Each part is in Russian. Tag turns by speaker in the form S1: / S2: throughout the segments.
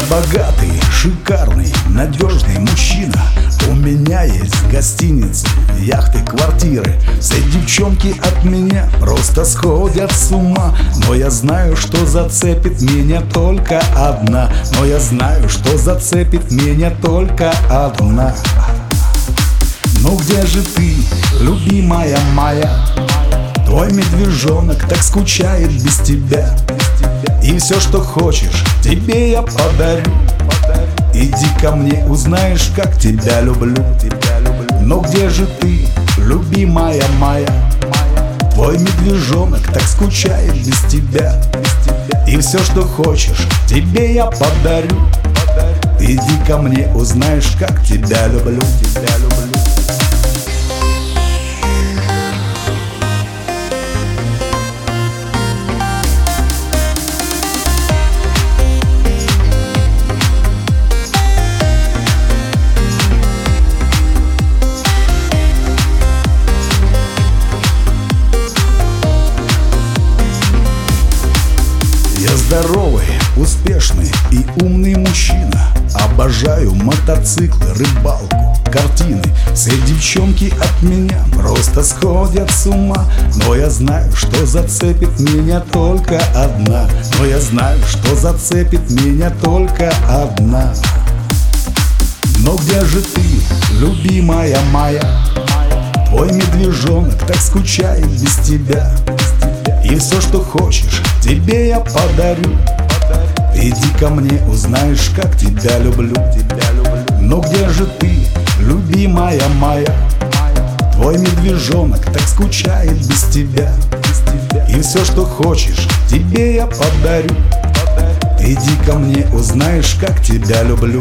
S1: богатый, шикарный, надежный мужчина. У меня есть гостиницы, яхты, квартиры. Все девчонки от меня просто сходят с ума. Но я знаю, что зацепит меня только одна. Но я знаю, что зацепит меня только одна. Ну где же ты, любимая моя? Твой медвежонок так скучает без тебя. И все, что хочешь, тебе я подарю. Иди ко мне, узнаешь, как тебя люблю. Но где же ты, любимая моя? Твой медвежонок так скучает без тебя. И все, что хочешь, тебе я подарю. Иди ко мне, узнаешь, как тебя люблю. Я здоровый, успешный и умный мужчина. Обожаю мотоциклы, рыбалку, картины. Все девчонки от меня просто сходят с ума. Но я знаю, что зацепит меня только одна. Но я знаю, что зацепит меня только одна. Но где же ты, любимая моя? Твой медвежонок так скучает без тебя. И все, что хочешь, тебе я подарю. Иди ко мне, узнаешь, как тебя люблю. Но где же ты, любимая моя? Твой медвежонок так скучает без тебя. И все, что хочешь, тебе я подарю. Иди ко мне, узнаешь, как тебя люблю.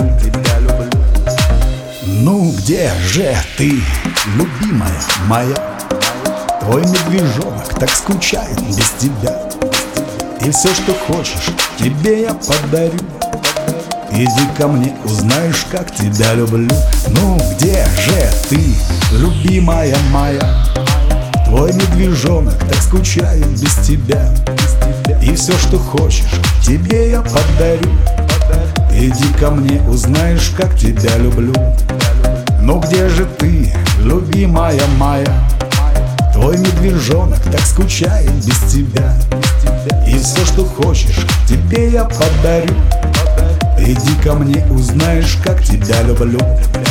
S1: Ну где же ты, любимая моя? Твой медвежонок так скучает без тебя. И все, что хочешь, тебе я подарю. Иди ко мне, узнаешь, как тебя люблю. Ну где же ты, любимая моя? Твой медвежонок так скучает без тебя. И все, что хочешь, тебе я подарю. Иди ко мне, узнаешь, как тебя люблю. Ну где же ты, любимая моя? Твой медвежонок так скучает без тебя. И все, что хочешь, тебе я подарю. Иди ко мне, узнаешь, как тебя люблю.